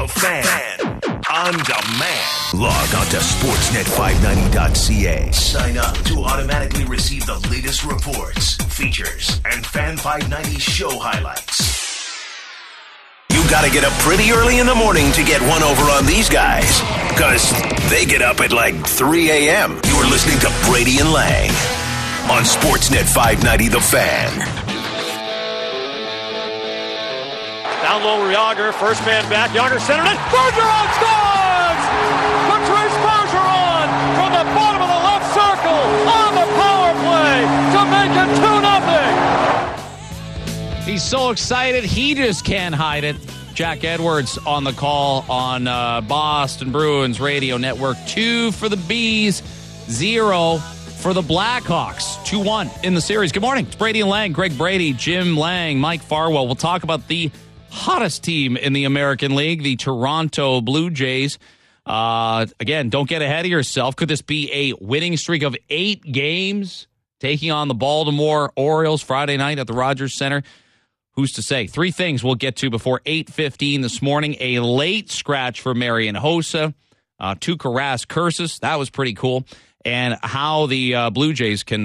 The Fan. On demand. Log on to sportsnet590.ca. Sign up to automatically receive the latest reports, features, and Fan 590 show highlights. You gotta get up pretty early in the morning to get one over on these guys, because they get up at like 3 a.m. You're listening to Brady and Lang on Sportsnet 590 The Fan. Down low, Yager, first man back. Yager centered it. Bergeron scores! Patrice Bergeron from the bottom of the left circle on the power play to make it 2-0. He's so excited, he just can't hide it. Jack Edwards on the call on Boston Bruins Radio Network. 2 for the Bees, 0 for the Blackhawks. 2-1 in the series. Good morning. It's Brady and Lang. Greg Brady, Jim Lang, Mike Farwell. We'll talk about the hottest team in the American League, the Toronto Blue Jays. Again, don't get ahead of yourself. Could this be a winning streak of 8 games taking on the Baltimore Orioles Friday night at the Rogers Center? Who's to say? 3 things we'll get to before 8:15 this morning. A late scratch for Marian Hossa. Tuukka Rask curses. That was pretty cool. And how the Blue Jays can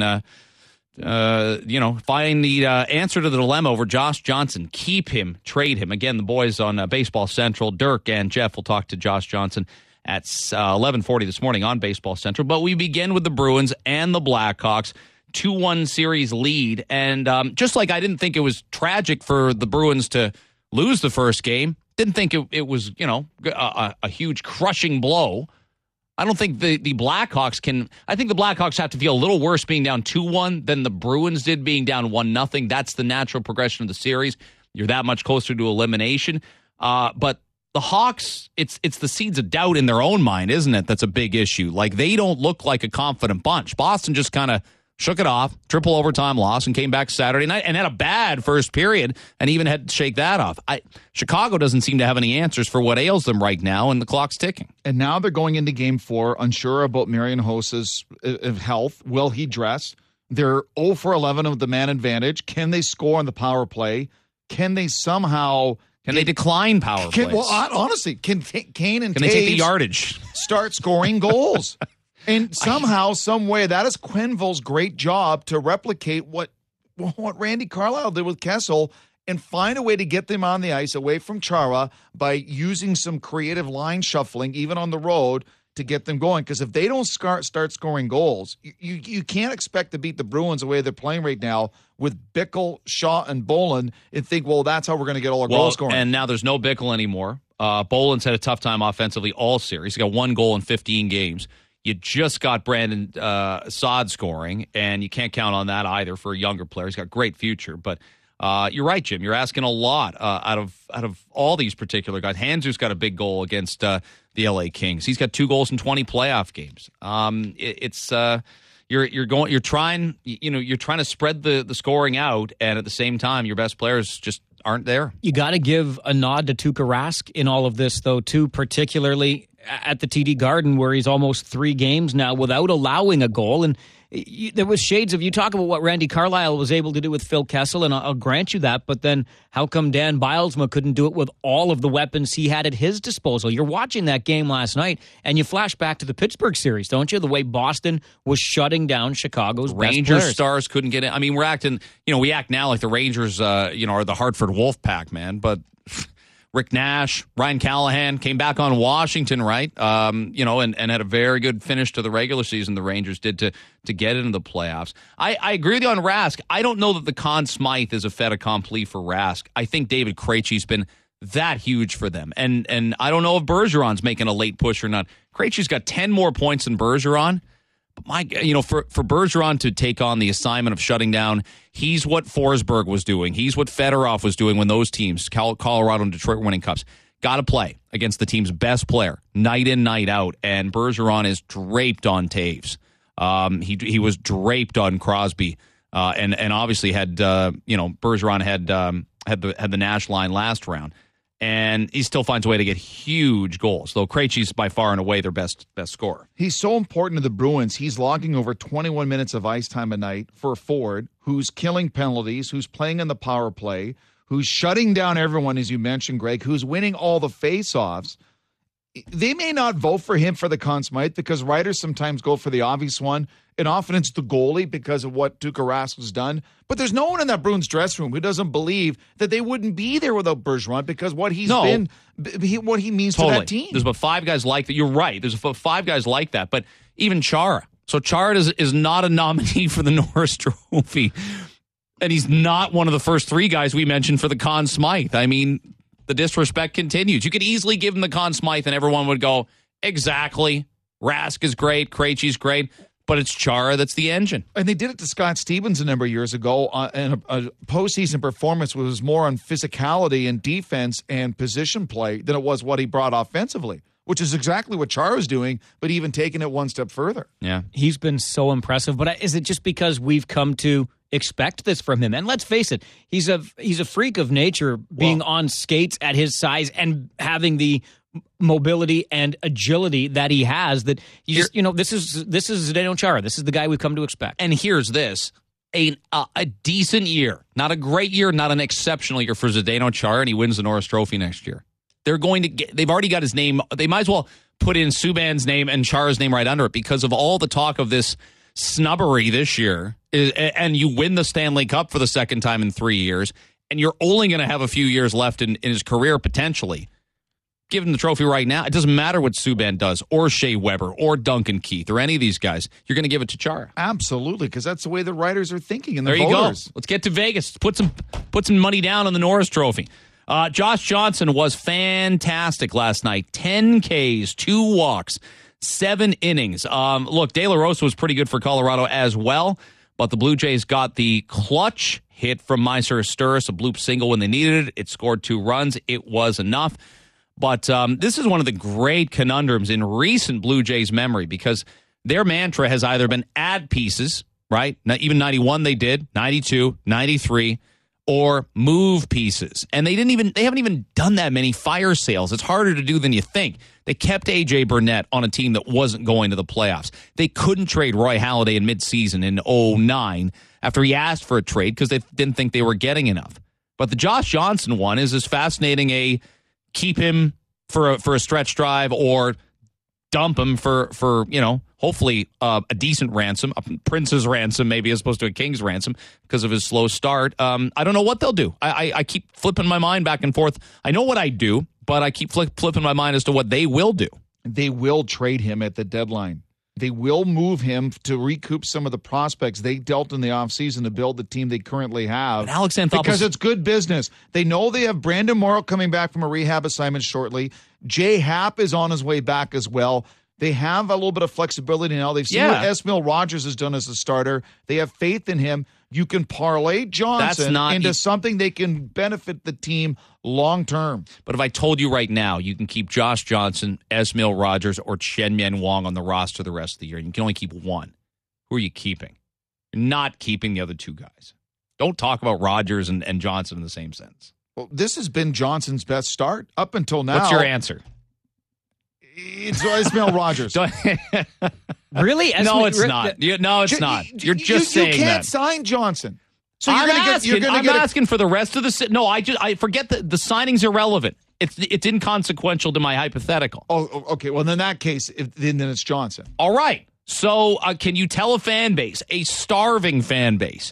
find the answer to the dilemma over Josh Johnson. Keep him, trade him. Again, the boys on Baseball Central, Dirk and Jeff, will talk to Josh Johnson at 11:40 this morning on Baseball Central. But we begin with the Bruins and the Blackhawks. 2-1 series lead. And just like I didn't think it was tragic for the Bruins to lose the first game, didn't think it was, a huge crushing blow. I don't think the Blackhawks can. I think the Blackhawks have to feel a little worse being down 2-1 than the Bruins did being down 1-0. That's the natural progression of the series. You're that much closer to elimination. But the Hawks, it's the seeds of doubt in their own mind, isn't it? That's a big issue. Like, they don't look like a confident bunch. Boston just kind of shook it off, triple overtime loss, and came back Saturday night and had a bad first period and even had to shake that off. Chicago doesn't seem to have any answers for what ails them right now, and the clock's ticking. And now they're going into Game 4, unsure about Marian Hossa's health. Will he dress? They're 0 for 11 of the man advantage. Can they score on the power play? Can they somehow... Can they decline power plays? Well, honestly, can Kane and Can they take the yardage? Start scoring goals? And somehow, some way, that is Quenneville's great job to replicate what Randy Carlyle did with Kessel and find a way to get them on the ice away from Chara by using some creative line shuffling, even on the road, to get them going. Because if they don't start scoring goals, you can't expect to beat the Bruins the way they're playing right now with Bickle, Shaw, and Bolin and think, well, that's how we're going to get all our goals scoring. And now there's no Bickle anymore. Bolin's had a tough time offensively all series. He got 1 goal in 15 games. You just got Brandon Saad scoring, and you can't count on that either for a younger player. He's got a great future. But you're right, Jim. You're asking a lot out of all these particular guys. Hanzu's got a big goal against the LA Kings. He's got 2 goals in 20 playoff games. You're trying to spread the scoring out, and at the same time, your best players just aren't there. You got to give a nod to Tuukka Rask in all of this, though, too, particularly at the TD Garden, where he's almost 3 games now without allowing a goal. And there was shades of, you talk about what Randy Carlyle was able to do with Phil Kessel, and I'll grant you that, but then how come Dan Bilesma couldn't do it with all of the weapons he had at his disposal? You're watching that game last night, and you flash back to the Pittsburgh series, don't you? The way Boston was shutting down Chicago's Rangers best players. Stars couldn't get in. I mean, we act now like the Rangers, are the Hartford Wolfpack, man, but... Rick Nash, Ryan Callahan came back on Washington, right? And had a very good finish to the regular season. The Rangers did to get into the playoffs. I agree with you on Rask. I don't know that the Conn Smythe is a fait accompli for Rask. I think David Krejci's been that huge for them, and I don't know if Bergeron's making a late push or not. Krejci's got 10 more points than Bergeron. For Bergeron to take on the assignment of shutting down, he's what Forsberg was doing. He's what Fedorov was doing when those teams, Colorado and Detroit, were winning cups. Got to play against the team's best player, night in, night out. And Bergeron is draped on Taves. He was draped on Crosby, and obviously had Bergeron had the Nash line last round. And he still finds a way to get huge goals, though Krejci's by far and away their best scorer. He's so important to the Bruins. He's logging over 21 minutes of ice time a night for a forward who's killing penalties, who's playing in the power play, who's shutting down everyone, as you mentioned, Greg, who's winning all the face-offs, they may not vote for him for the Conn Smythe because writers sometimes go for the obvious one, and often it's the goalie because of what Tuukka Rask has done. But there's no one in that Bruins dressing room who doesn't believe that they wouldn't be there without Bergeron because what he's been, what he means to that team. There's about 5 guys like that. You're right. There's about 5 guys like that. But even Chara. So Chara is not a nominee for the Norris Trophy. And he's not one of the first 3 guys we mentioned for the Conn Smythe. I mean, the disrespect continues. You could easily give him the Conn Smythe and everyone would go, exactly. Rask is great. Krejci's great. But it's Chara that's the engine. And they did it to Scott Stevens a number of years ago in a postseason performance was more on physicality and defense and position play than it was what he brought offensively, which is exactly what Chara's doing, but even taking it one step further. Yeah. He's been so impressive. But is it just because we've come to expect this from him? And let's face it, he's a freak of nature being on skates at his size and having the mobility and agility that he has, that you just, this is Zdeno Chara. This is the guy we've come to expect. And here's this. A decent year. Not a great year, not an exceptional year for Zdeno Chara, and he wins the Norris Trophy next year. They've already got his name. They might as well put in Subban's name and Chara's name right under it because of all the talk of this snubbery this year. And you win the Stanley Cup for the second time in 3 years, and you're only going to have a few years left in his career potentially. Give him the trophy right now. It doesn't matter what Subban does, or Shea Weber, or Duncan Keith, or any of these guys. You're going to give it to Chara. Absolutely, because that's the way the writers are thinking and the voters. There you go. Let's get to Vegas. Put some money down on the Norris Trophy. Josh Johnson was fantastic last night. 10 Ks, 2 walks, 7 innings. Look, De La Rosa was pretty good for Colorado as well, but the Blue Jays got the clutch hit from Meiser Sturis, a bloop single when they needed it. It scored 2 runs. It was enough. But this is one of the great conundrums in recent Blue Jays memory because their mantra has either been add pieces, right? Now, even 91 they did, 92, 93, or move pieces. And they haven't even done that many fire sales. It's harder to do than you think. They kept A.J. Burnett on a team that wasn't going to the playoffs. They couldn't trade Roy Halladay in midseason in 2009 after he asked for a trade because they didn't think they were getting enough. But the Josh Johnson one is as fascinating a keep him for a stretch drive or dump him for hopefully a decent ransom, a prince's ransom maybe as opposed to a king's ransom because of his slow start. I don't know what they'll do. I keep flipping my mind back and forth. I know what I do, but I keep flipping my mind as to what they will do. They will trade him at the deadline. They will move him to recoup some of the prospects they dealt in the offseason to build the team they currently have. And Alex Anthopoulos, because it's good business. They know they have Brandon Morrow coming back from a rehab assignment shortly. Jay Happ is on his way back as well. They have a little bit of flexibility now. They've seen what Esmail Rogers has done as a starter. They have faith in him. You can parlay Johnson into something they can benefit the team long term. But if I told you right now, you can keep Josh Johnson, Esmail Rogers, or Chen-Mien Wang on the roster the rest of the year, and you can only keep one. Who are you keeping? You're not keeping the other 2 guys. Don't talk about Rogers and Johnson in the same sentence. Well, this has been Johnson's best start up until now. What's your answer? It's Esmail Rogers. Really? No, it's not. No, it's not. You're just saying that. You can't sign Johnson. So I'm asking for the rest of the. No, I forget the signing's irrelevant. It's inconsequential to my hypothetical. Oh, okay. Well, in that case, then it's Johnson. All right. So can you tell a fan base, a starving fan base,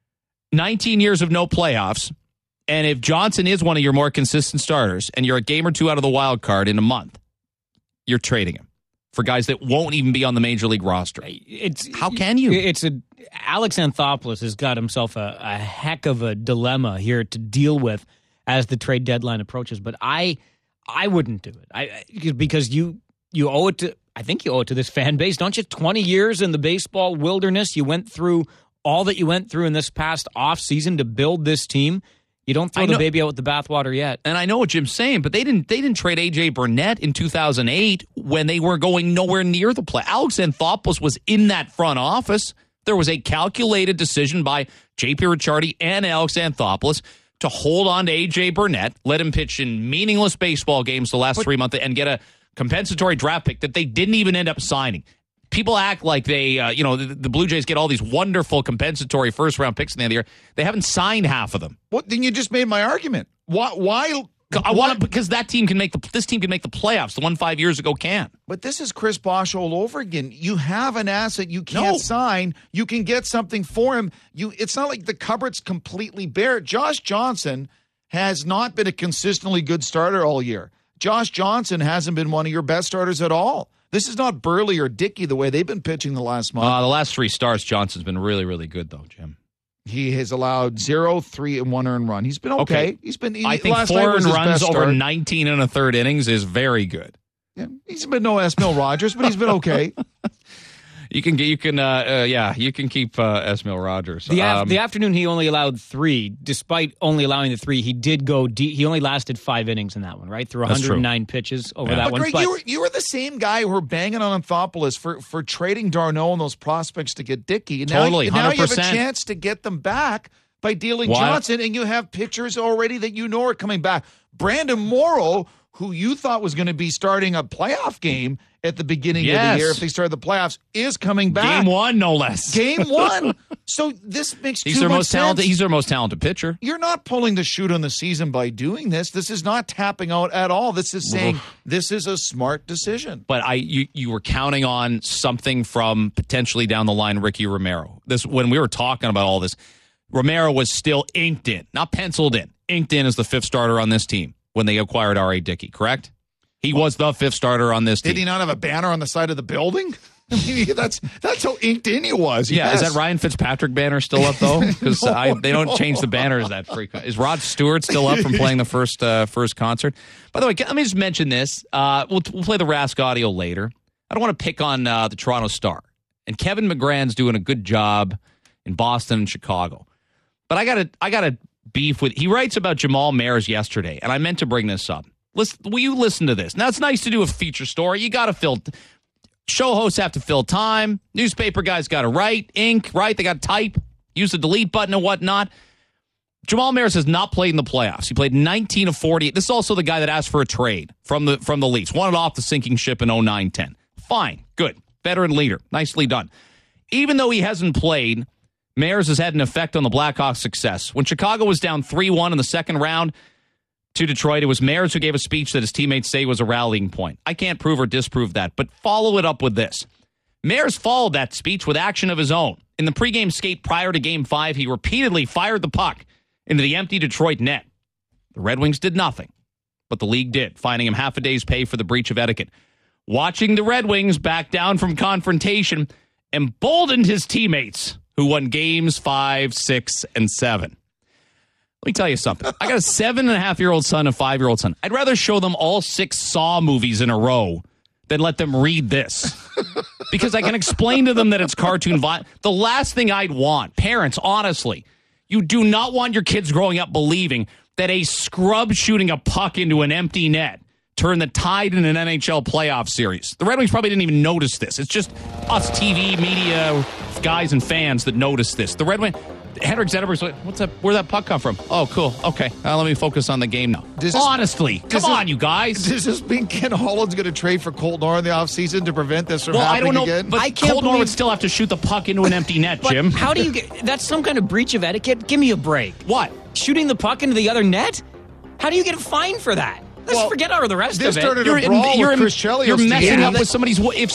19 years of no playoffs, and if Johnson is one of your more consistent starters, and you're a game or 2 out of the wild card in a month, you're trading him for guys that won't even be on the major league roster. How can you? Alex Anthopoulos has got himself a heck of a dilemma here to deal with as the trade deadline approaches. But I wouldn't do it. Because you owe it to. I think you owe it to this fan base, don't you? 20 years in the baseball wilderness, you went through all that you went through in this past offseason to build this team. You don't throw the baby out with the bathwater yet. And I know what Jim's saying, but they didn't trade A.J. Burnett in 2008 when they were going nowhere near the play. Alex Anthopoulos was in that front office. There was a calculated decision by J.P. Ricciardi and Alex Anthopoulos to hold on to A.J. Burnett, let him pitch in meaningless baseball games the last 3 months, and get a compensatory draft pick that they didn't even end up signing. people act like they, the Blue Jays get all these wonderful compensatory first-round picks in the end of the year. They haven't signed half of them. Well, then you just made my argument. Why? I want it because this team can make the playoffs. The one 5 years ago can. But this is Chris Bosh all over again. You have an asset you can't sign. You can get something for him. It's not like the cupboard's completely bare. Josh Johnson has not been a consistently good starter all year. Josh Johnson hasn't been one of your best starters at all. This is not Burley or Dickey the way they've been pitching the last month. The last 3 starts, Johnson's been really, really good, though, Jim. He has allowed 0, 3, and 1 earned run. He's been okay. I think 4 earned runs over 19 and a third innings is very good. Yeah, he's been no Esmil Rogers, but he's been okay. You can keep Esmil Rogers. The afternoon he only allowed 3. Despite only allowing the 3, he did go deep. He only lasted 5 innings in that one, right? Through 109 pitches over that one. Greg, you were the same guy who were banging on Anthopoulos for trading Darno and those prospects to get Dickey. And totally, now 100%. you have a chance to get them back by dealing Johnson, and you have pitchers already that you know are coming back. Brandon Morrow, who you thought was going to be starting a playoff game at the beginning of the year if they started the playoffs, is coming back. Game 1, no less. Game 1. So this makes He's their most talented pitcher. You're not pulling the chute on the season by doing this. This is not tapping out at all. This is saying this is a smart decision. But you were counting on something from potentially down the line Ricky Romero. When we were talking about all this, Romero was still inked in, not penciled in. Inked in as the 5th starter on this team when they acquired R.A. Dickey, correct? He was the 5th starter on this team. Did he not have a banner on the side of the building? I mean, that's how inked in he was. Yeah, yes. Is that Ryan Fitzpatrick banner still up, though? Because they don't change the banners that frequent. Is Rod Stewart still up from playing the first concert? By the way, let me just mention this. We'll play the Rask audio later. I don't want to pick on the Toronto Star. And Kevin McGrann's doing a good job in Boston and Chicago. But I gotta beef with. He writes about Jamal Mayers yesterday, and I meant to bring this up. Will you listen to this? Now, it's nice to do a feature story. You got to fill. Show hosts have to fill time. Newspaper guys got to write, ink, right? They got to type, use the delete button and whatnot. Jamal Mayers has not played in the playoffs. He played 19 of 40. This is also the guy that asked for a trade from the Leafs. Wanted off the sinking ship in 09-10. Fine. Good. Veteran leader. Nicely done. Even though he hasn't played, Mayers has had an effect on the Blackhawks' success. When Chicago was down 3-1 in the second round to Detroit, it was Mayers who gave a speech that his teammates say was a rallying point. I can't prove or disprove that, but follow it up with this. Mayers followed that speech with action of his own. In the pregame skate prior to Game 5, he repeatedly fired the puck into the empty Detroit net. The Red Wings did nothing, but the league did, fining him half a day's pay for the breach of etiquette. Watching the Red Wings back down from confrontation emboldened his teammates, who won games 5, 6, and 7. Let me tell you something. I got a 7.5-year-old son, a 5-year-old son. I'd rather show them all 6 Saw movies in a row than let them read this. Because I can explain to them that it's cartoon violence. The last thing I'd want, parents, honestly, you do not want your kids growing up believing that a scrub shooting a puck into an empty net turned the tide in an NHL playoff series. The Red Wings probably didn't even notice this. It's just us TV, media, guys, and fans that noticed this. The Red Wings... Henrik Zetterberg's like, what's that? Where'd that puck come from? Oh, cool. Okay. Let me focus on the game now. Honestly, come on, you guys. Does this mean Ken Holland's going to trade for Cole Nor in the offseason to prevent this from happening I don't know, again? But Cole Nor would still have to shoot the puck into an empty net, Jim. How do you get... That's some kind of breach of etiquette? Give me a break. What? Shooting the puck into the other net? How do you get a fine for that? Let's forget all the rest of it. This started a brawl with Chris Chelios. You're messing up with somebody's... If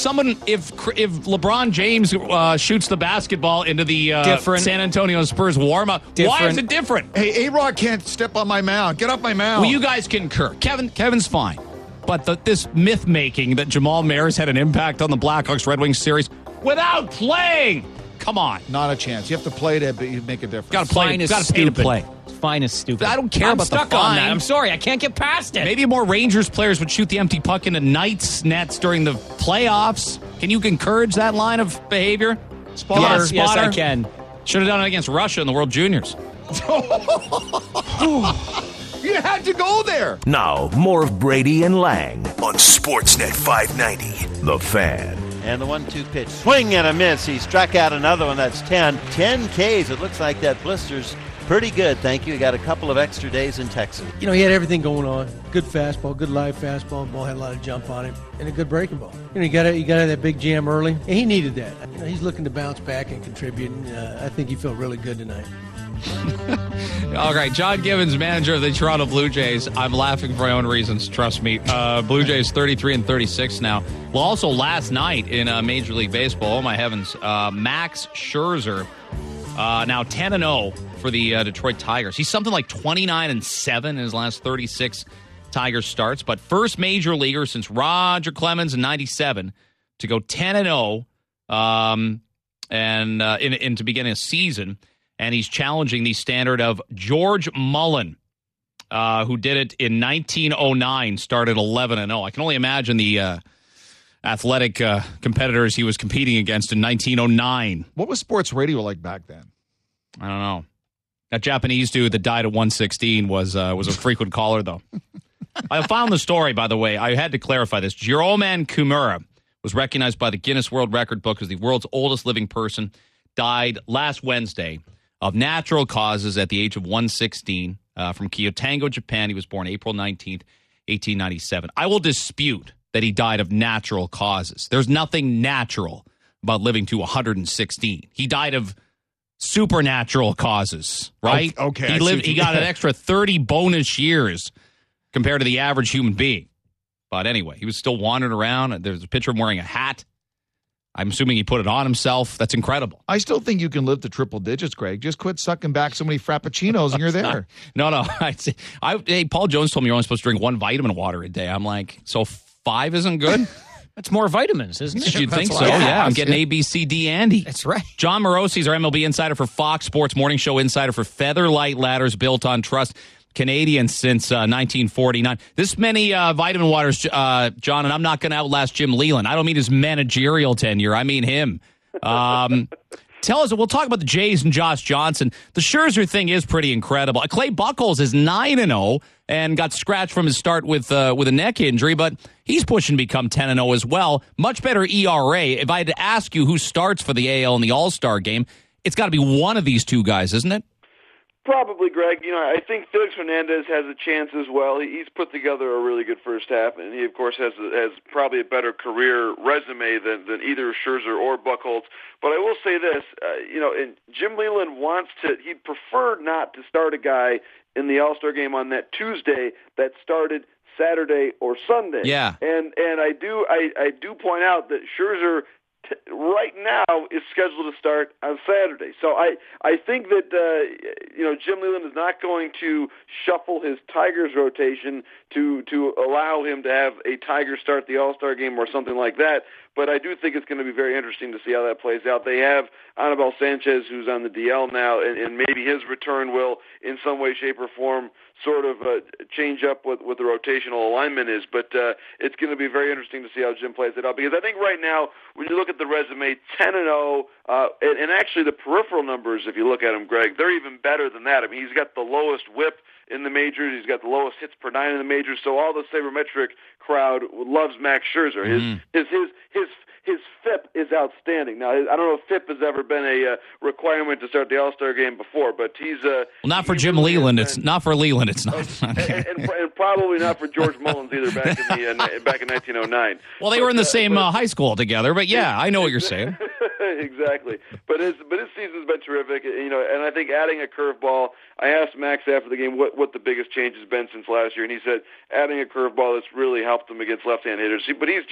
LeBron James shoots the basketball into the San Antonio Spurs warm-up, why is it different? Hey, A-Rod can't step on my mound. Get off my mound. Well, you guys concur. Kevin's fine. But this myth-making that Jamal Mayers had an impact on the Blackhawks-Red Wings series without playing... Come on. Not a chance. You have to play to make a difference. Got to play. Got to pay to play. Fine is stupid. I don't care about the fine. I'm stuck on that. I'm sorry. I can't get past it. Maybe more Rangers players would shoot the empty puck into Knights nets during the playoffs. Can you encourage that line of behavior? Spotter. Yes, I can. Should have done it against Russia in the World Juniors. You had to go there. Now, more of Brady and Lang on Sportsnet 590, The Fan. And the 1-2 pitch. Swing and a miss. He struck out another one. That's 10. 10 Ks. It looks like that blister's Pretty good, thank you. Got a couple of extra days in Texas. You know, he had everything going on. Good fastball, good live fastball. The ball had a lot of jump on it, and a good breaking ball. You know, you got to have that big jam early, and he needed that. You know, he's looking to bounce back and contribute, and I think he felt really good tonight. All right, John Gibbons, manager of the Toronto Blue Jays. I'm laughing for my own reasons, trust me. Blue Jays 33-36 now. Well, also last night in Major League Baseball, oh my heavens, Max Scherzer, now 10-0 for the Detroit Tigers. He's something like 29-7 in his last 36 Tigers starts, but first major leaguer since Roger Clemens in 97 to go 10-0 and to begin a season. And he's challenging the standard of George Mullen, who did it in 1909, started 11-0. I can only imagine the athletic competitors he was competing against in 1909. What was sports radio like back then? I don't know. That Japanese dude that died at 116 was a frequent caller, though. I found the story, by the way. I had to clarify this. Jiroman Kumura was recognized by the Guinness World Record book as the world's oldest living person. Died last Wednesday of natural causes at the age of 116 from Kyotango, Japan. He was born April 19th, 1897. I will dispute that he died of natural causes. There's nothing natural about living to 116. He died of supernatural causes, right? Okay. He got an extra 30 bonus years compared to the average human being. But anyway, he was still wandering around. There's a picture of him wearing a hat. I'm assuming he put it on himself. That's incredible. I still think you can live to triple digits, Greg. Just quit sucking back so many Frappuccinos and you're there. No. Hey, Paul Jones told me you're only supposed to drink 1 vitamin water a day. I'm like, so 5 isn't good? That's more vitamins, isn't it? You'd think so, yeah. I'm getting A, B, C, D, Andy. That's right. John Morosi's our MLB insider for Fox Sports, morning show insider for Featherlight Ladders, built on trust. Canadian since 1949. This many vitamin waters, John, and I'm not going to outlast Jim Leland. I don't mean his managerial tenure. I mean him. Tell us, we'll talk about the Jays and Josh Johnson. The Scherzer thing is pretty incredible. Clay Buchholz is 9-0 and got scratched from his start with a neck injury, but he's pushing to become 10-0 as well. Much better ERA. If I had to ask you who starts for the AL in the All-Star game, it's got to be one of these two guys, isn't it? Probably, Greg. You know, I think Felix Hernandez has a chance as well. He's put together a really good first half, and he, of course, has probably a better career resume than either Scherzer or Buchholz. But I will say this, and Jim Leland he'd prefer not to start a guy in the All-Star game on that Tuesday that started Saturday or Sunday. Yeah. And I do point out that Scherzer right now is scheduled to start on Saturday. So I think that Jim Leland is not going to shuffle his Tigers rotation to allow him to have a Tiger start the All-Star game or something like that. But I do think it's going to be very interesting to see how that plays out. They have Anibal Sanchez, who's on the DL now, and maybe his return will, in some way, shape, or form, sort of change up what the rotational alignment is. But it's going to be very interesting to see how Jim plays it out. Because I think right now, when you look at the resume, 10-0, and actually the peripheral numbers, if you look at them, Greg, they're even better than that. I mean, he's got the lowest whip in the majors. He's got the lowest hits per 9 in the majors. So all the sabermetric crowd loves Max Scherzer. His FIP is outstanding. Now, I don't know if FIP has ever been a requirement to start the All-Star game before, but he's not for Jim Leland. It's not for Leland. It's not, and probably not for George Mullins either. Back in 1909. Well, they were in the same high school together, but yeah, I know what you're saying. Exactly, but his season's been terrific. And I think adding a curveball. I asked Max after the game what the biggest change has been since last year, and he said adding a curveball that's really helped him against left-hand hitters. But he's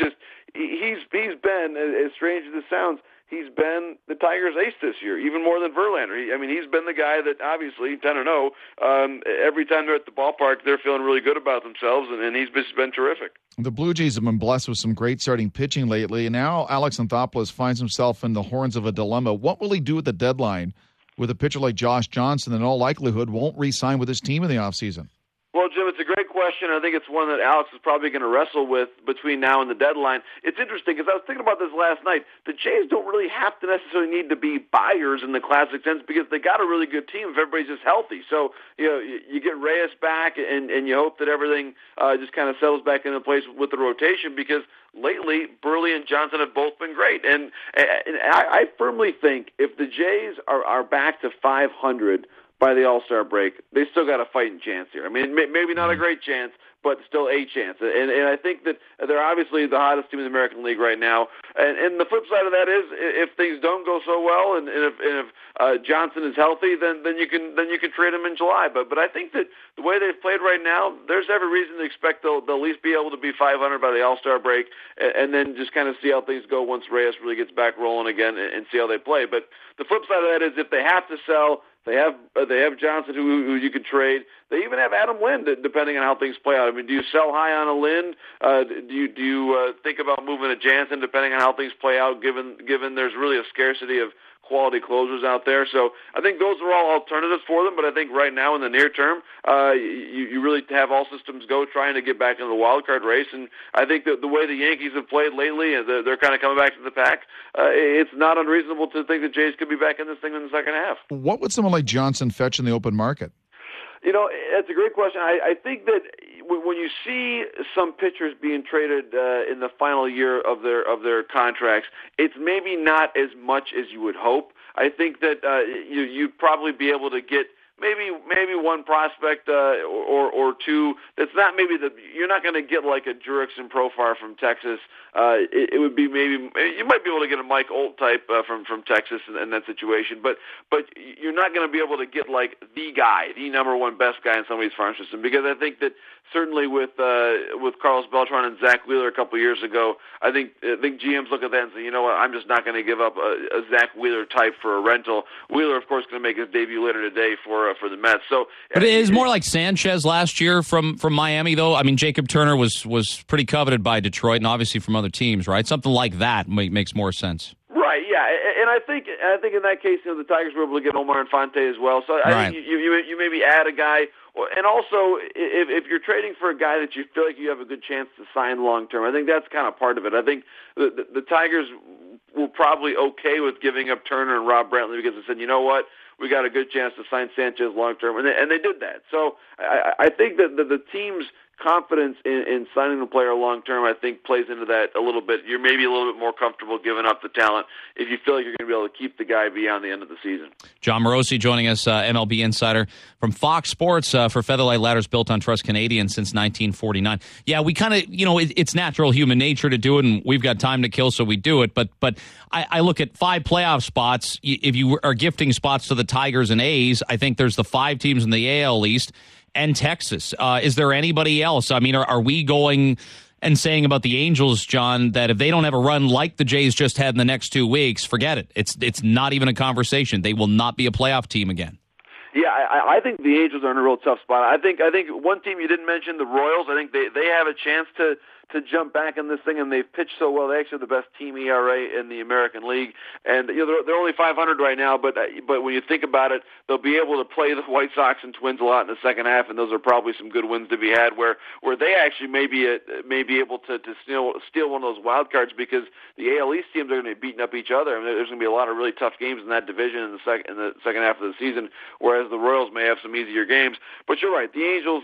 been, as strange as it sounds, he's been the Tigers' ace this year, even more than Verlander. He's been the guy that obviously 10-0. Every time they're at the ballpark, they're feeling really good about themselves, and he's been terrific. The Blue Jays have been blessed with some great starting pitching lately, and now Alex Anthopoulos finds himself in the horns of a dilemma. What will he do at the deadline with a pitcher like Josh Johnson that in all likelihood won't re-sign with his team in the offseason? Well, Jim, it's a great question. I think it's one that Alex is probably going to wrestle with between now and the deadline. It's interesting because I was thinking about this last night. The Jays don't really have to necessarily need to be buyers in the classic sense because they got a really good team if everybody's just healthy. So, you get Reyes back and you hope that everything just kind of settles back into place with the rotation because lately Burley and Johnson have both been great. And I firmly think if the Jays are back to 500 by the All-Star break, they still got a fighting chance here. I mean, maybe not a great chance, but still a chance. And I think that they're obviously the hottest team in the American League right now. And the flip side of that is, if things don't go so well, and if Johnson is healthy, then you can trade him in July. But I think that the way they've played right now, there's every reason to expect they'll at least be able to be 500 by the All-Star break, and then just kind of see how things go once Reyes really gets back rolling again, and see how they play. But the flip side of that is, if they have to sell, they have Johnson who you could trade. They even have Adam Lind, depending on how things play out. I mean, do you sell high on a Lind? Do you think about moving a Jansen, depending on how things play out? Given there's really a scarcity of quality closers out there. So I think those are all alternatives for them, but I think right now in the near term, you really have all systems go trying to get back into the wild card race. And I think that the way the Yankees have played lately, they're kind of coming back to the pack, it's not unreasonable to think the Jays could be back in this thing in the second half. What would someone like Johnson fetch in the open market? You know, that's a great question. I think that when you see some pitchers being traded in the final year of their contracts, it's maybe not as much as you would hope. I think that you'd probably be able to get maybe one prospect or two. That's not you're not going to get like a Jurickson Profar from Texas. It would be maybe you might be able to get a Mike Olt type from Texas in that situation, but you're not going to be able to get like the guy, the number one best guy in somebody's farm system, because I think that certainly with Carlos Beltran and Zach Wheeler a couple of years ago, I think GMs look at that and say, you know what, I'm just not going to give up a Zach Wheeler type for a rental. Wheeler, of course, going to make his debut later today for the Mets. So, but it is more like Sanchez last year from Miami, though. I mean, Jacob Turner was pretty coveted by Detroit, and obviously from other teams, right? Something like that makes more sense. Right, yeah, and I think in that case, the Tigers were able to get Omar Infante as well. So I think you maybe add a guy, and also if you're trading for a guy that you feel like you have a good chance to sign long term, I think that's kind of part of it. I think the Tigers were probably okay with giving up Turner and Rob Brantley because they said, you know what, we got a good chance to sign Sanchez long term, and they did that. So I think that the team's confidence in signing the player long term, I think, plays into that a little bit. You're maybe a little bit more comfortable giving up the talent if you feel like you're going to be able to keep the guy beyond the end of the season. Jon Morosi joining us, MLB insider from Fox Sports for Featherlight Ladders, built on trust, Canadian since 1949. Yeah, we kind of, it's natural human nature to do it, and we've got time to kill, so we do it. But I look at 5 playoff spots. If you are gifting spots to the Tigers and A's, I think there's the 5 teams in the AL East and Texas. Is there anybody else? I mean, are we going and saying about the Angels, John, that if they don't have a run like the Jays just had in the next 2 weeks, forget it. It's not even a conversation. They will not be a playoff team again. Yeah, I think the Angels are in a real tough spot. I think one team you didn't mention, the Royals, I think they have a chance to jump back in this thing, and they've pitched so well. They actually have the best team ERA in the American League, and they're only 500 right now. But when you think about it, they'll be able to play the White Sox and Twins a lot in the second half, and those are probably some good wins to be had. Where they actually may be able to steal one of those wild cards, because the AL East teams are going to be beating up each other. I mean, there's going to be a lot of really tough games in that division in the second half of the season, whereas the Royals may have some easier games. But you're right, the Angels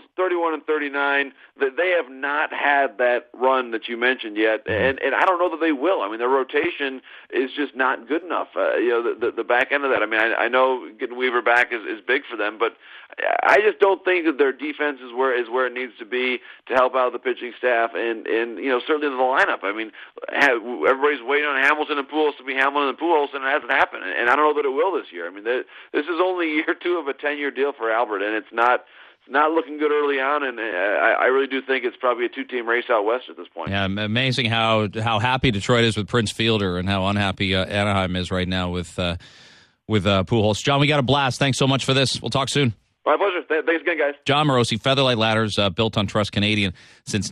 31-39. They have not had that run that you mentioned yet, and I don't know that they will. I mean, their rotation is just not good enough. The back end of that. I mean, I know getting Weaver back is big for them, but I just don't think that their defense is where it needs to be to help out the pitching staff, and certainly the lineup. I mean, everybody's waiting on Hamilton and Pujols to be Hamilton and Pujols, and it hasn't happened. And I don't know that it will this year. I mean, this is only year 2 of a 10-year deal for Albert, and it's not looking good early on, and I really do think it's probably a 2-team race out west at this point. Yeah, amazing how happy Detroit is with Prince Fielder and how unhappy Anaheim is right now with Pujols. John, we got a blast. Thanks so much for this. We'll talk soon. My pleasure. Thanks again, guys. Jon Morosi, Featherlight Ladders, built on trust, Canadian since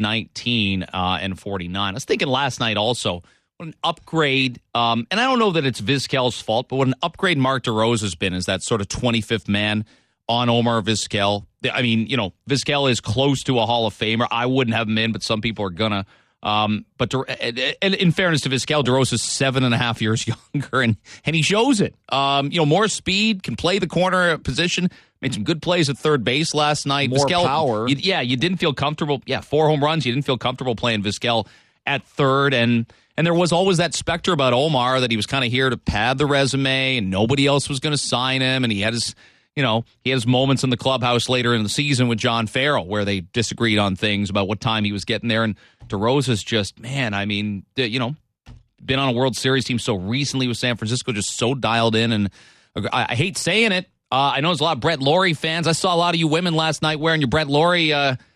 1949. I was thinking last night also, what an upgrade, and I don't know that it's Vizquel's fault, but what an upgrade Mark DeRosa has been is that sort of 25th man on Omar Vizquel. I mean, Vizquel is close to a Hall of Famer. I wouldn't have him in, but some people are gonna. But in fairness to Vizquel, DeRosa's 7.5 years younger, and he shows it. More speed, can play the corner position. Made some good plays at third base last night. More Vizquel, power. You didn't feel comfortable. 4 home runs. You didn't feel comfortable playing Vizquel at third, and there was always that specter about Omar that he was kind of here to pad the resume, and nobody else was going to sign him, and he had his you know, he has moments in the clubhouse later in the season with John Farrell where they disagreed on things about what time he was getting there. And DeRosa's just, man, I mean, you know, been on a World Series team so recently with San Francisco, just so dialed in. And I hate saying it. I know there's a lot of Brett Laurie fans. I saw a lot of you women last night wearing your Brett Laurie,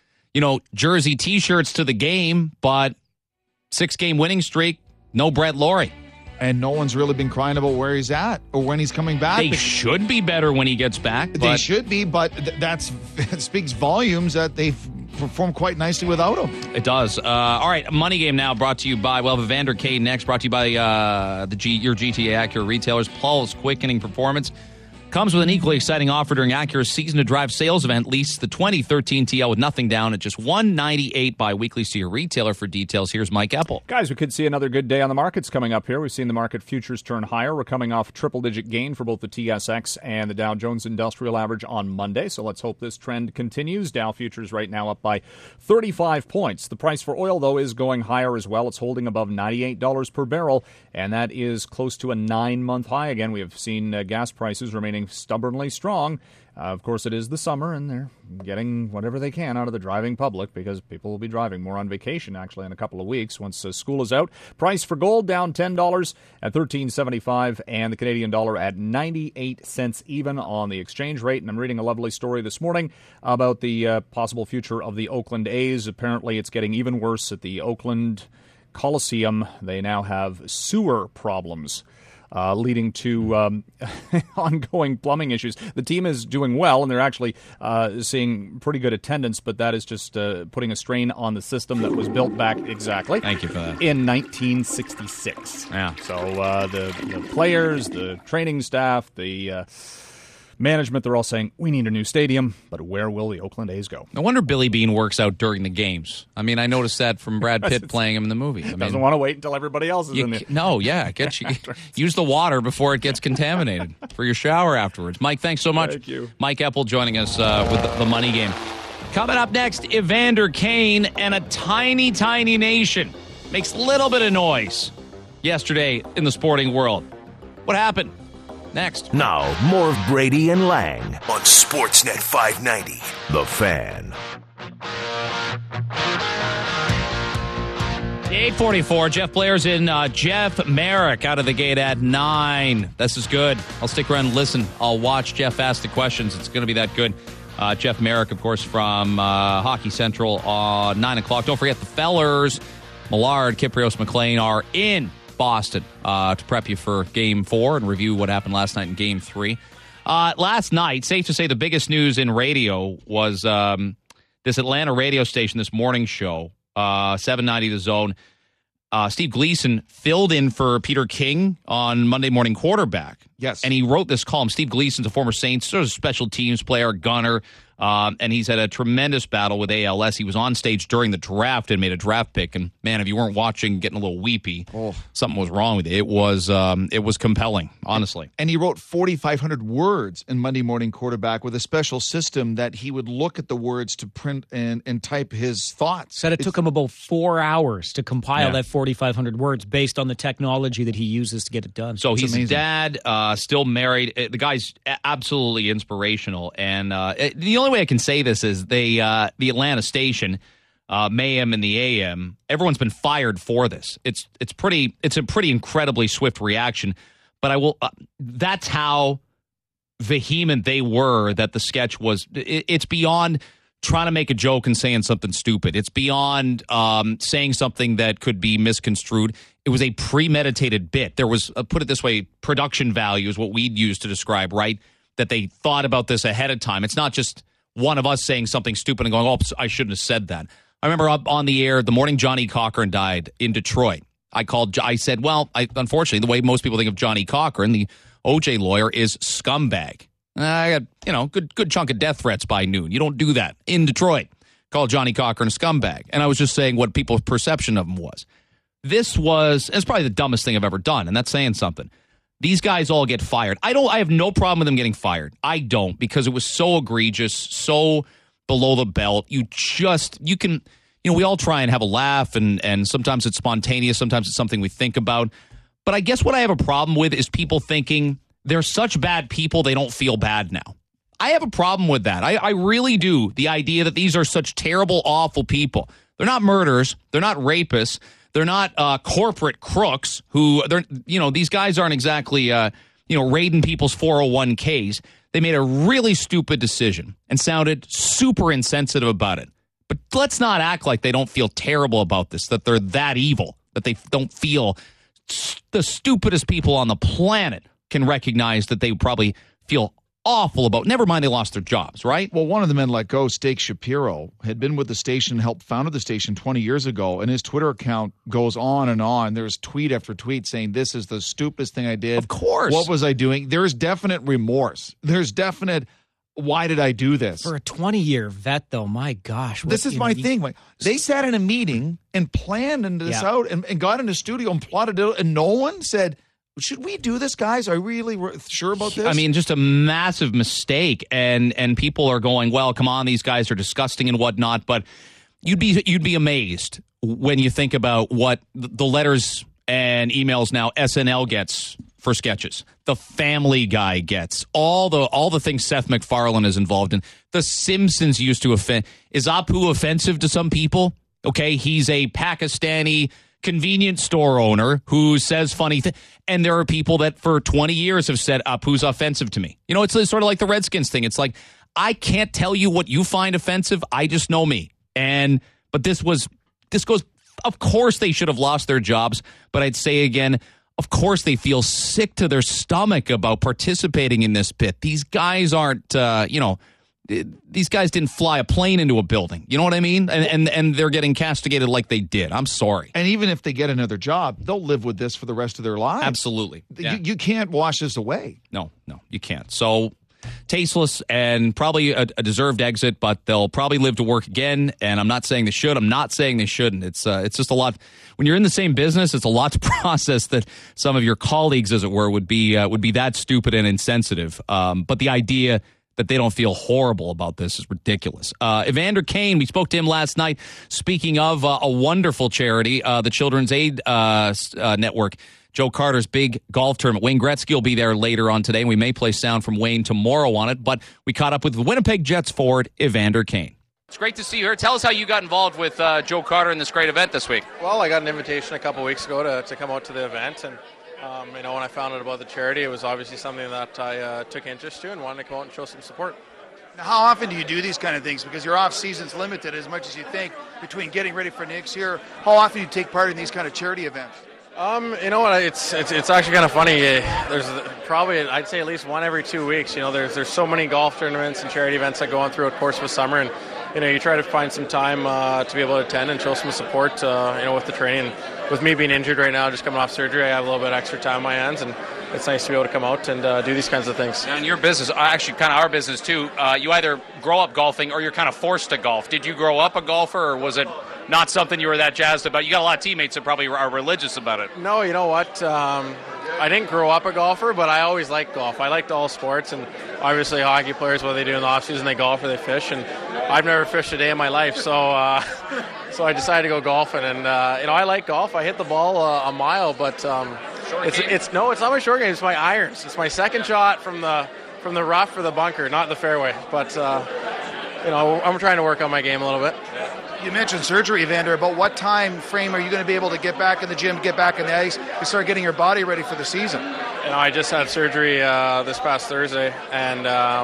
jersey T-shirts to the game, but 6-game winning streak, no Brett Laurie. And no one's really been crying about where he's at or when he's coming back. They should be better when he gets back. They should be, but that speaks volumes that they've performed quite nicely without him. It does. All right, Money Game now brought to you by, well, Evander Kane next, brought to you by your GTA Acura retailers. Paul's Quickening Performance comes with an equally exciting offer during Acura's Season to Drive sales event. Lease the 2013 TL with nothing down at just $198 bi-weekly. See your retailer for details. Here's Mike Eppel. Guys, we could see another good day on the markets coming up here. We've seen the market futures turn higher. We're coming off triple-digit gain for both the TSX and the Dow Jones Industrial Average on Monday, so let's hope this trend continues. Dow futures right now up by 35 points. The price for oil, though, is going higher as well. It's holding above $98 per barrel, and that is close to a 9-month high. Again, we have seen gas prices remaining stubbornly strong. Of course, it is the summer, and they're getting whatever they can out of the driving public because people will be driving more on vacation, actually, in a couple of weeks once school is out. Price for gold down $10 at $13.75, and the Canadian dollar at 98 cents even on the exchange rate. And I'm reading a lovely story this morning about the possible future of the Oakland A's. Apparently, it's getting even worse at the Oakland Coliseum. They now have sewer problems, leading to ongoing plumbing issues. The team is doing well, and they're actually seeing pretty good attendance, but that is just putting a strain on the system that was built back exactly. Thank you for that. In 1966. Yeah. So the players, the training staff, the management, they're all saying, we need a new stadium, but where will the Oakland A's go? No wonder Billy Beane works out during the games. I mean, I noticed that from Brad Pitt playing him in the movie. Doesn't want to wait until everybody else is in there. No, yeah. Use the water before it gets contaminated for your shower afterwards. Mike, thanks so much. Thank you. Mike Eppel joining us with the Money Game. Coming up next, Evander Kane and a tiny, tiny nation makes a little bit of noise yesterday in the sporting world. What happened? Next. Now, more of Brady and Lang on Sportsnet 590. The Fan. 8:44. Jeff Blair's in. Jeff Merrick out of the gate at 9. This is good. I'll stick around and listen. I'll watch Jeff ask the questions. It's going to be that good. Jeff Merrick, of course, from Hockey Central on 9 o'clock. Don't forget the Fellers, Millard, Kyprios, McLean are in Boston to prep you for Game 4 and review what happened last night in Game 3. Last night, safe to say the biggest news in radio was this Atlanta radio station, this morning show, 790 The Zone. Steve Gleason filled in for Peter King on Monday Morning Quarterback. Yes. And he wrote this column. Steve Gleason's a former Saints, sort of special teams player, gunner, and he's had a tremendous battle with ALS. He was on stage during the draft and made a draft pick. And, man, if you weren't watching, getting a little weepy, something was wrong with it. It was compelling, honestly. And he wrote 4,500 words in Monday Morning Quarterback with a special system that he would look at the words to print and type his thoughts. Said it took him about 4 hours to compile that 4,500 words based on the technology that he uses to get it done. So he's a dad, still married. The guy's absolutely inspirational. And the only way I can say this is the Atlanta station, Mayhem and the AM, everyone's been fired for this. It's a pretty incredibly swift reaction. But I will. That's how vehement they were that the sketch was. It's beyond trying to make a joke and saying something stupid. It's beyond saying something that could be misconstrued. It was a premeditated bit. There was, put it this way, production value is what we'd use to describe, right? That they thought about this ahead of time. It's not just one of us saying something stupid and going, oh, I shouldn't have said that. I remember up on the air the morning Johnny Cochran died in Detroit. I said, unfortunately, the way most people think of Johnny Cochran, the OJ lawyer, is scumbag. I got, good chunk of death threats by noon. You don't do that in Detroit. Call Johnny Cochran a scumbag. And I was just saying what people's perception of him was. It's probably the dumbest thing I've ever done, and that's saying something. These guys all get fired. I have no problem with them getting fired. I don't, because it was so egregious, so below the belt. We all try and have a laugh, and sometimes it's spontaneous, sometimes it's something we think about. But I guess what I have a problem with is people thinking they're such bad people they don't feel bad now. I have a problem with that. I really do. The idea that these are such terrible, awful people. They're not murderers. They're not rapists. They're not corporate crooks who these guys aren't exactly raiding people's 401ks. They made a really stupid decision and sounded super insensitive about it. But let's not act like they don't feel terrible about this, that they're that evil, that they don't feel the stupidest people on the planet can recognize that they probably feel awful about. Never mind, they lost their jobs, right? Well, one of the men let go, Steak Shapiro, had been with the station, helped founded the station 20 years ago, and his Twitter account goes on and on. There's tweet after tweet saying, this is the stupidest thing I did. Of course. What was I doing? There's definite remorse. There's definite, why did I do this? For a 20-year vet, though, my gosh. This is my thing. They sat in a meeting and planned this out and got in the studio and plotted it, and no one said, should we do this, guys? Are we really sure about this? I mean, just a massive mistake, and people are going, well, come on, these guys are disgusting and whatnot, but you'd be amazed when you think about what the letters and emails now SNL gets for sketches, the Family Guy gets, all the things Seth MacFarlane is involved in. The Simpsons used to offend. Is Apu offensive to some people? Okay, he's a Pakistani convenience store owner who says funny things. And there are people that for 20 years have said, Apu's offensive to me. You know, it's sort of like the Redskins thing. It's like, I can't tell you what you find offensive. I just know me. But this goes, of course they should have lost their jobs. But I'd say again, of course they feel sick to their stomach about participating in this bit. These guys aren't, these guys didn't fly a plane into a building. You know what I mean? And they're getting castigated like they did. I'm sorry. And even if they get another job, they'll live with this for the rest of their lives. Absolutely. Yeah. You can't wash this away. No, you can't. So tasteless and probably a deserved exit, but they'll probably live to work again. And I'm not saying they should. I'm not saying they shouldn't. It's just a lot. When you're in the same business, it's a lot to process that some of your colleagues, as it were, would be that stupid and insensitive. But the idea that they don't feel horrible about this is ridiculous. Evander Kane, we spoke to him last night. Speaking of a wonderful charity, the Children's Aid Network, Joe Carter's big golf tournament. Wayne Gretzky will be there later on today, and we may play sound from Wayne tomorrow on it. But we caught up with the Winnipeg Jets forward, Evander Kane. It's great to see you here. Tell us how you got involved with Joe Carter in this great event this week. Well, I got an invitation a couple weeks ago to come out to the event, and when I found out about the charity, it was obviously something that I took interest to and wanted to come out and show some support. Now, how often do you do these kind of things? Because your off season's limited as much as you think between getting ready for next year. How often do you take part in these kind of charity events? You know what? It's actually kind of funny. There's probably, I'd say, at least one every 2 weeks. You know, there's so many golf tournaments and charity events that go on throughout the course of the summer, and you try to find some time to be able to attend and show some support. With the training. With me being injured right now, just coming off surgery, I have a little bit extra time on my hands, and it's nice to be able to come out and do these kinds of things. And your business, actually kind of our business too, you either grow up golfing or you're kind of forced to golf. Did you grow up a golfer, or was it not something you were that jazzed about? You got a lot of teammates that probably are religious about it. No, you know what? I didn't grow up a golfer, but I always liked golf. I liked all sports, and obviously hockey players, what they do in the offseason, they golf or they fish, and I've never fished a day in my life, so I decided to go golfing, and I like golf. I hit the ball a mile, but it's not my short game. It's my irons. It's my second shot from the rough or the bunker, not the fairway. But I'm trying to work on my game a little bit. You mentioned surgery, Evander. About what time frame are you going to be able to get back in the gym, get back in the ice, and start getting your body ready for the season? I just had surgery this past Thursday, and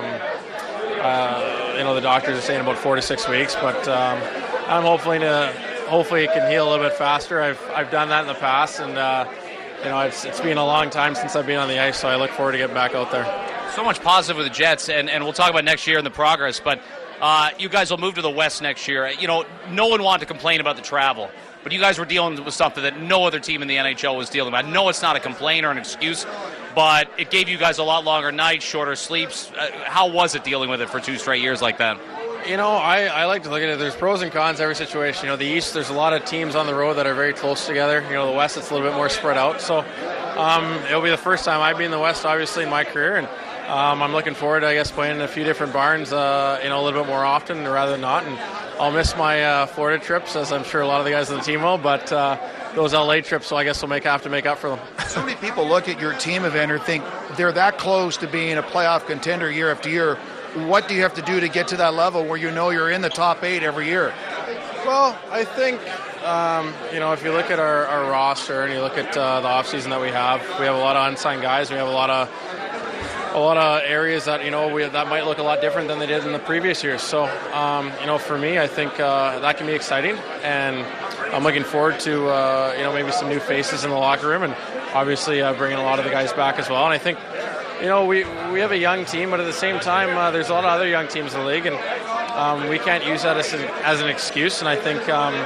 the doctors are saying about 4 to 6 weeks, but I'm hopefully it can heal a little bit faster. I've done that in the past, and it's been a long time since I've been on the ice, so I look forward to getting back out there. So much positive with the Jets, and we'll talk about next year and the progress, but you guys will move to the West next year. No one wanted to complain about the travel, but you guys were dealing with something that no other team in the NHL was dealing with. I know it's not a complaint or an excuse, but it gave you guys a lot longer nights, shorter sleeps. How was it dealing with it for 2 straight years like that? I like to look at it. There's pros and cons to every situation. The East, there's a lot of teams on the road that are very close together. The West, it's a little bit more spread out. So it'll be the first time I've been in the West, obviously, in my career, and I'm looking forward to, playing in a few different barns, a little bit more often rather than not. And I'll miss my Florida trips, as I'm sure a lot of the guys on the team will, but those LA trips, so I guess we'll have to make up for them. So many people look at your team, Evander, think they're that close to being a playoff contender year after year. what do you have to do to get to that level where you know you're in the top 8 every year? Well, I think, if you look at our roster and you look at the offseason that we have a lot of unsigned guys. We have a lot of areas that, that might look a lot different than they did in the previous years. So, for me, I think that can be exciting. And I'm looking forward to, maybe some new faces in the locker room and obviously bringing a lot of the guys back as well. And I think, we have a young team, but at the same time, there's a lot of other young teams in the league, and we can't use that as an excuse. And I think,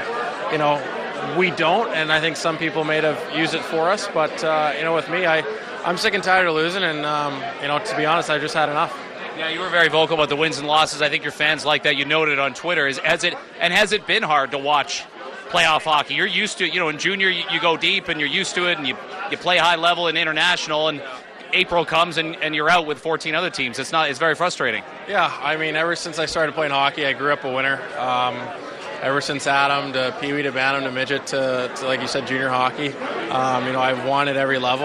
we don't, and I think some people may have used it for us. But, with me, I'm sick and tired of losing, and, to be honest, I've just had enough. Yeah, you were very vocal about the wins and losses. I think your fans like that. You noted on Twitter. Has it been hard to watch playoff hockey? You're used to it. In junior, you go deep, and you're used to it, and you play high level in international, and April comes and you're out with 14 other teams. It's very frustrating. Yeah, ever since I started playing hockey, I grew up a winner. Ever since Adam to Pee Wee to Bantam to Midget to like you said, junior hockey, I've won at every level,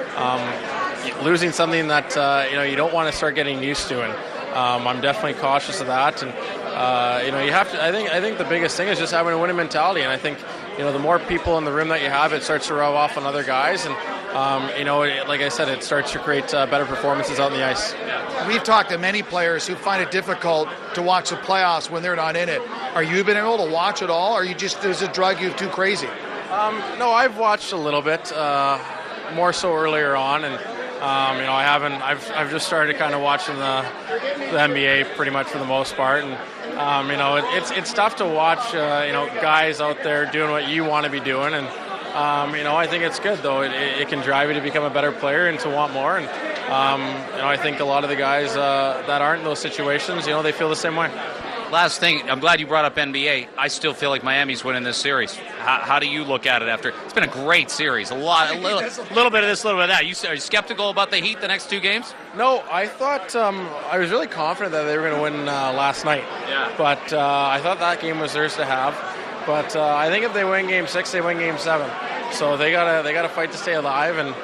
and losing something that you don't want to start getting used to, and I'm definitely cautious of that. And you have to. I think the biggest thing is just having a winning mentality, and I think the more people in the room that you have, it starts to rub off on other guys, and like I said, it starts to create better performances on the ice. We've talked to many players who find it difficult to watch the playoffs when they're not in it. Are you been able to watch it all, or are you just there's a drug you too crazy? No, I've watched a little bit, more so earlier on, and I haven't. I've just started kind of watching the NBA pretty much for the most part, and it's tough to watch guys out there doing what you want to be doing, and I think it's good though. It can drive you to become a better player and to want more, and I think a lot of the guys that aren't in those situations, they feel the same way. Last thing, I'm glad you brought up NBA. I still feel like Miami's winning this series. How do you look at it after? It's been a great series. A little bit of this, a little bit of that. Are you skeptical about the Heat the next 2 games? No, I thought I was really confident that they were going to win last night. Yeah. But I thought that game was theirs to have. But I think if they win Game 6, they win Game 7. So they gotta fight to stay alive. And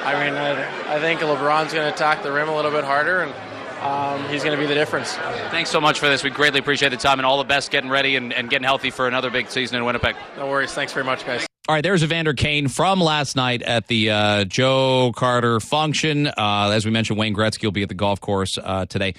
I think LeBron's going to attack the rim a little bit harder, and he's going to be the difference. Thanks so much for this. We greatly appreciate the time, and all the best getting ready and getting healthy for another big season in Winnipeg. No worries. Thanks very much, guys. All right, there's Evander Kane from last night at the Joe Carter function. As we mentioned, Wayne Gretzky will be at the golf course today.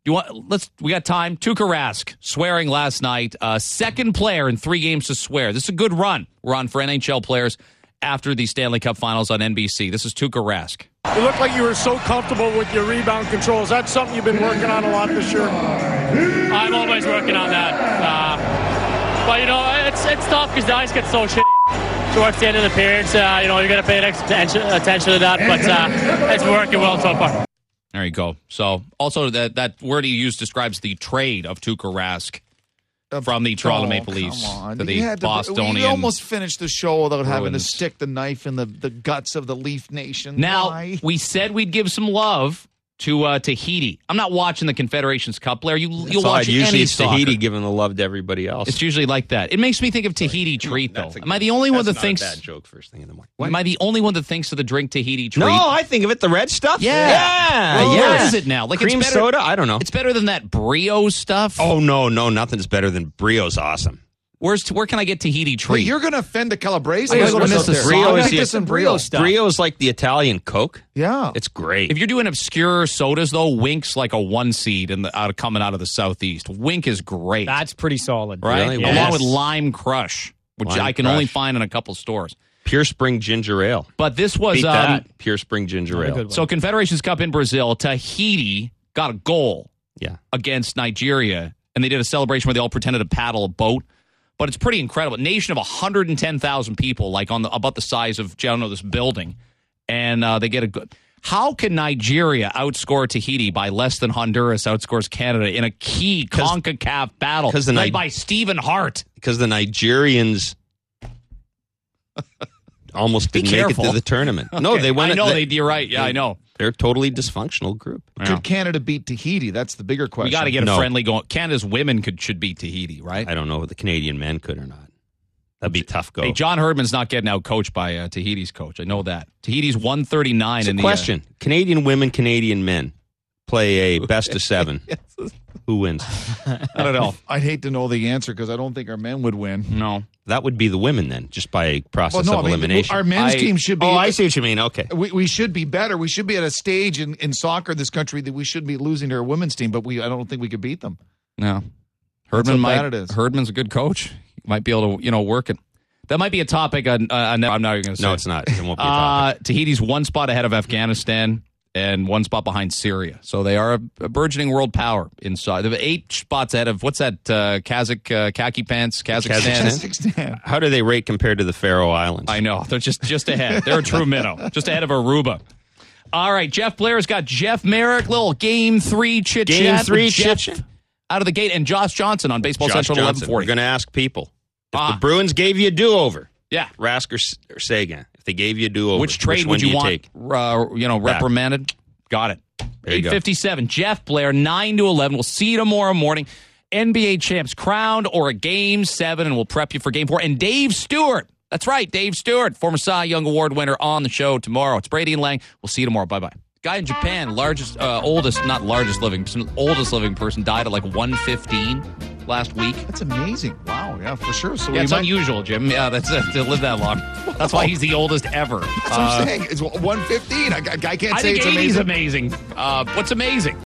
We got time. Tuukka Rask swearing last night. Second player in 3 games to swear. This is a good run. We're on for NHL players after the Stanley Cup Finals on NBC. This is Tuukka Rask. You look like you were so comfortable with your rebound control. Is that something you've been working on a lot this year? I'm always working on that. But, it's tough because the ice gets so shitty towards the end of the periods. You got to pay extra attention to that. But it's working well so far. There you go. So, also, that word he used describes the trade of Tuukka Rask from the Toronto Maple Leafs to the Bostonian. We almost finished the show without having to stick the knife in the guts of the Leaf Nation. Now, we said we'd give some love to Tahiti. I'm not watching the Confederations Cup, Blair. You'll watch usually any it's soccer. Tahiti giving the love to everybody else. It's usually like that. It makes me think of Tahiti treat, though. Am I the only one that thinks? That's not a bad joke first thing in the morning. Am I the only one that thinks of the drink Tahiti treat? No, I think of it the red stuff. Yeah. What is it now? Like cream it's better, soda? I don't know. It's better than that Brio stuff. Oh no, nothing's better than Brio's awesome. Where can I get Tahiti treat? Wait, you're going to offend the Calabrese? Brio is stuff. Brio is like the Italian Coke. Yeah. It's great. If you're doing obscure sodas, though, Wink's like a 1 seed coming out of the Southeast. Wink is great. That's pretty solid. Right? Really? Along Yes. with Lime Crush, which I can only find in a couple stores. Pure Spring Ginger Ale. But this was Beat that. Pure Spring Ginger Ale. So Confederations Cup in Brazil, Tahiti got a goal Yeah. against Nigeria, and they did a celebration where they all pretended to paddle a boat. But it's pretty incredible. A nation of 110,000 people, like about the size of this building, and they get a good. How can Nigeria outscore Tahiti by less than Honduras outscores Canada in a key CONCACAF battle led by Stephen Hart? Because the Nigerians almost didn't make it to the tournament. Okay. No, they went. I know you're right. Yeah, I know. They're a totally dysfunctional group. Could Canada beat Tahiti? That's the bigger question. We got to get a friendly going. Canada's women should beat Tahiti, right? I don't know if the Canadian men could or not. That'd be a tough go. Hey, John Herdman's not getting out coached by Tahiti's coach. I know that. Tahiti's 139 it's in a the question. Canadian women, Canadian men play a best of 7. Who wins? I don't know. I'd hate to know the answer because I don't think our men would win. No. That would be the women then, just by process of elimination. Our men's team should be. Oh, I see what you mean. Okay. We should be better. We should be at a stage in soccer, this country, that we should be losing to our women's team, but I don't think we could beat them. No. That's how bad it is. Herdman's a good coach. He might be able to, work it. That might be a topic. I'm not even going to say. No, it's not. It won't be a topic. Tahiti's one spot ahead of Afghanistan and one spot behind Syria. So they are a burgeoning world power inside. They're 8 spots ahead of, what's that, khaki pants, Kazakhstan? How do they rate compared to the Faroe Islands? I know. They're just ahead. They're a true minnow. Just ahead of Aruba. All right, Jeff Blair's got Jeff Merrick, little Game 3 chit-chat. Game 3 chit-chat. Out of the gate. And Josh Johnson on Baseball Central at 11:40. We're going to ask people. If the Bruins gave you a do-over, yeah, Rask or Sagan, if they gave you a do-over, which trade would you want? Take? Reprimanded. Got it. 8:57. Jeff Blair, 9 to 11. We'll see you tomorrow morning. NBA champs crowned or a Game 7, and we'll prep you for Game 4. And Dave Stewart. That's right, Dave Stewart, former Cy Young Award winner, on the show tomorrow. It's Brady and Lang. We'll see you tomorrow. Bye-bye. Guy in Japan, oldest living person, died at like 115 last week. That's amazing. Wow, yeah, for sure. So it's unusual, Jim. Yeah, that's to live that long. That's why he's the oldest ever. That's what I'm saying. It's 115. I can't say it's amazing. What's amazing?